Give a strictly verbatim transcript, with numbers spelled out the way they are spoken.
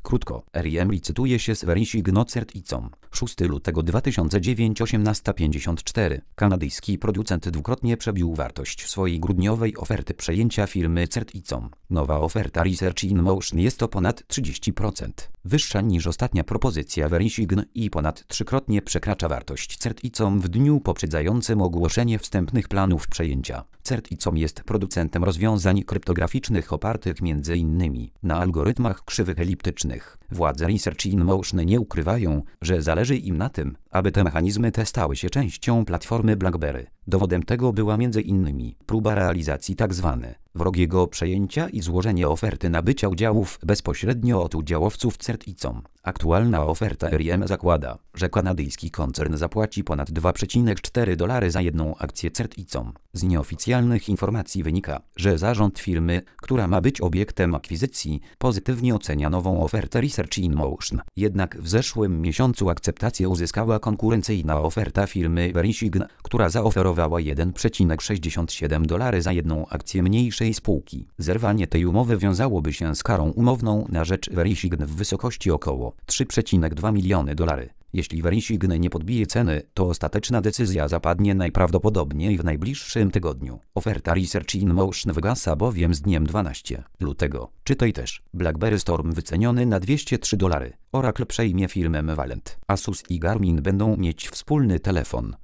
Krótko, R I M licytuje się z Verisigno Certicom. szóstego lutego dwa tysiące dziewiątego osiemnasta pięćdziesiąt cztery. Kanadyjski producent dwukrotnie przebił wartość swojej grudniowej oferty przejęcia firmy Certicom. Nowa oferta Research in Motion jest o ponad trzydzieści procent wyższa niż ostatnia propozycja Verisigno i ponad trzykrotnie przekracza wartość Certicom w dniu poprzedzającym ogłoszenie wstępnych planów przejęcia. Certicom jest producentem rozwiązań kryptograficznych opartych m.in. na algorytmach krzywych eliptycznych. Władze Research in Motion nie ukrywają, że zależy im na tym, aby te mechanizmy te stały się częścią platformy BlackBerry. Dowodem tego była m.in. próba realizacji tzw. wrogiego przejęcia i złożenie oferty nabycia udziałów bezpośrednio od udziałowców Certicom. Aktualna oferta R I M zakłada, że kanadyjski koncern zapłaci ponad dwa przecinek cztery dolara za jedną akcję Certicom. Z nieoficjalnych informacji wynika, że zarząd firmy, która ma być obiektem akwizycji, pozytywnie ocenia nową ofertę Research in Motion. Jednak w zeszłym miesiącu akceptację uzyskała konkurencyjna oferta firmy Verisigno, która zaoferowała jeden przecinek sześćdziesiąt siedem dolara za jedną akcję mniejszej spółki. Zerwanie tej umowy wiązałoby się z karą umowną na rzecz Verisigno w wysokości około trzy przecinek dwa miliony dolarów. Jeśli Verisigno nie podbije ceny, to ostateczna decyzja zapadnie najprawdopodobniej w najbliższym tygodniu. Oferta Research in Motion wygasa bowiem z dniem dwunastego lutego. Czytaj też. BlackBerry Storm wyceniony na dwieście trzy dolary. Oracle przejmie firmę Valent. Asus i Garmin będą mieć wspólny telefon.